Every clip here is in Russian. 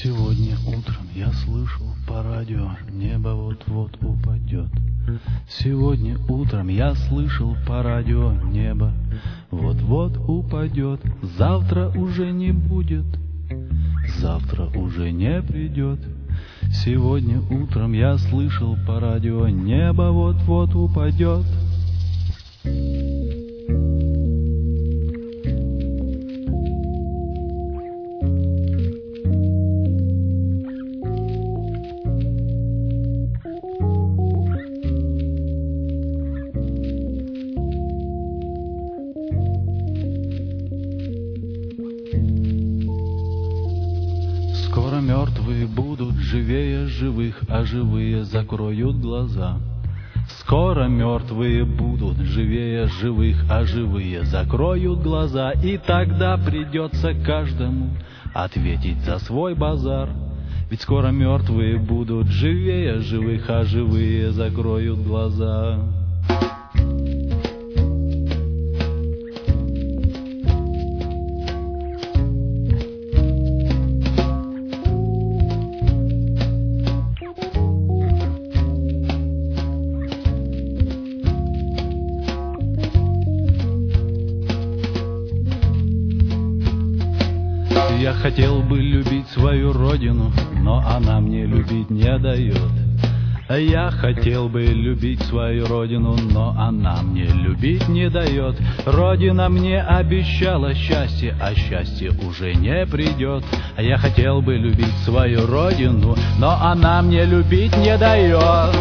Сегодня утром я слышал по радио, небо вот-вот упадет. Сегодня утром я слышал по радио, небо вот-вот упадет. Завтра уже не будет, завтра уже не придет. Сегодня утром я слышал по радио, небо вот-вот упадет. Скоро мертвые будут живее живых, а живые закроют глаза. Скоро мертвые будут живее живых, а живые закроют глаза. И тогда придется каждому ответить за свой базар. Ведь скоро мертвые будут живее живых, а живые закроют глаза. Я хотел бы любить свою родину, но она мне любить не дает. Я хотел бы любить свою родину, но она мне любить не дает. Родина мне обещала счастье, а счастье уже не придет. Я хотел бы любить свою родину, но она мне любить не дает.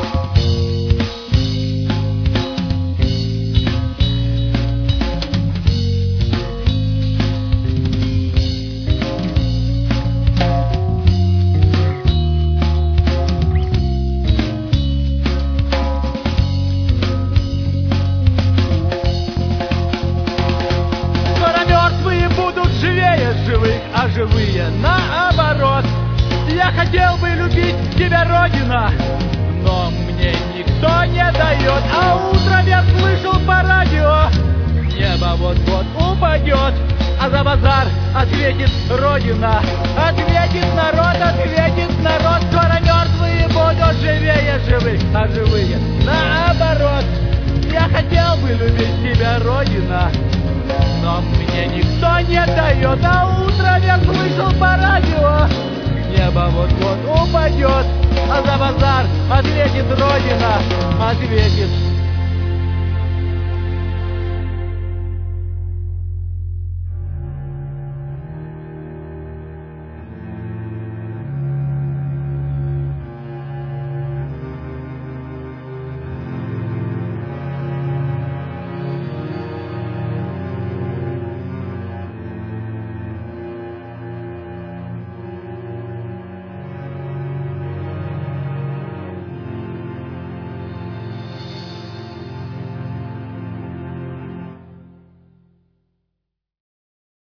Живее живых, а живые наоборот. Я хотел бы любить тебя, Родина, но мне никто не дает. А утром я слышал по радио, небо вот-вот упадет. А за базар ответит Родина, ответит народ, ответит народ. Скоро мертвые будут живее живых, а живые наоборот. Я хотел бы любить тебя, Родина, но мне никто не дает. А утром я слышал по радио, небо вот-вот упадет. А за базар ответит Родина, ответит